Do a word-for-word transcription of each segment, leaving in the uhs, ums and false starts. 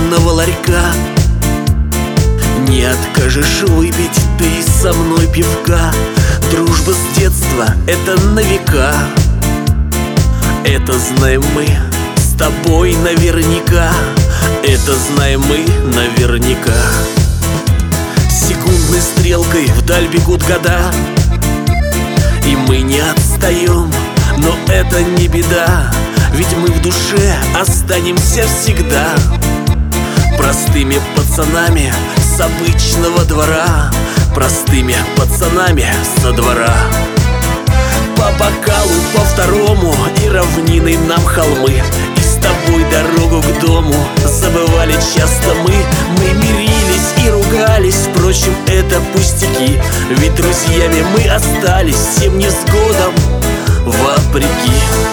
винного ларька. Не откажешь выпить ты со мной пивка. Дружба с детства — это на века. Это знаем мы с тобой наверняка. Это знаем мы наверняка. Секундной стрелкой вдаль бегут года, и мы не отстаем, но это не беда. Ведь мы в душе останемся всегда простыми пацанами с обычного двора. Простыми пацанами со двора. По бокалу, по второму, и равнины нам холмы. И с тобой дорогу к дому забывали часто мы. Мы мирились и ругались, впрочем, это пустяки. Ведь друзьями мы остались всем невзгодам вопреки.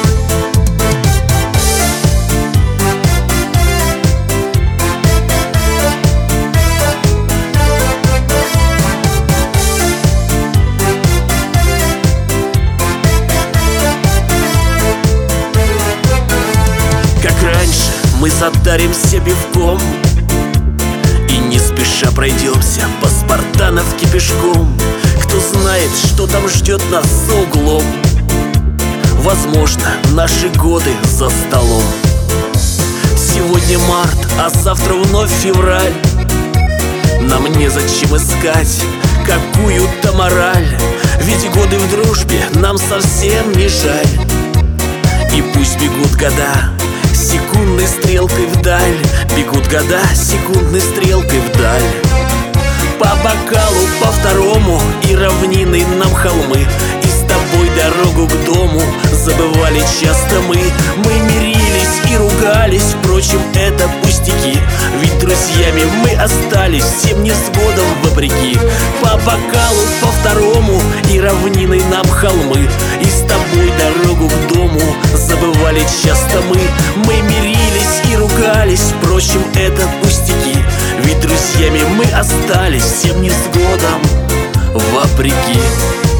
Мы затаримся пивком и не спеша пройдемся по Спартановке пешком. Кто знает, что там ждет нас за углом. Возможно, наши годы за столом. Сегодня март, а завтра вновь февраль. Нам незачем искать какую-то мораль. Ведь годы в дружбе нам совсем не жаль. И пусть бегут года секундной стрелкой вдаль. Бегут года секундной стрелкой вдаль. По бокалу, по второму, и равнины нам холмы. И с тобой дорогу к дому забывали часто мы. Мы мирились и ругались, впрочем, это пустяки. Ведь друзьями мы остались всем невзгодам вопреки. По бокалу, по второму, и равнины нам холмы. И с тобой дорогу к дому забывали часто мы. Мы мирились и ругались, впрочем, это пустяки. Ведь друзьями мы остались всем невзгодам вопреки.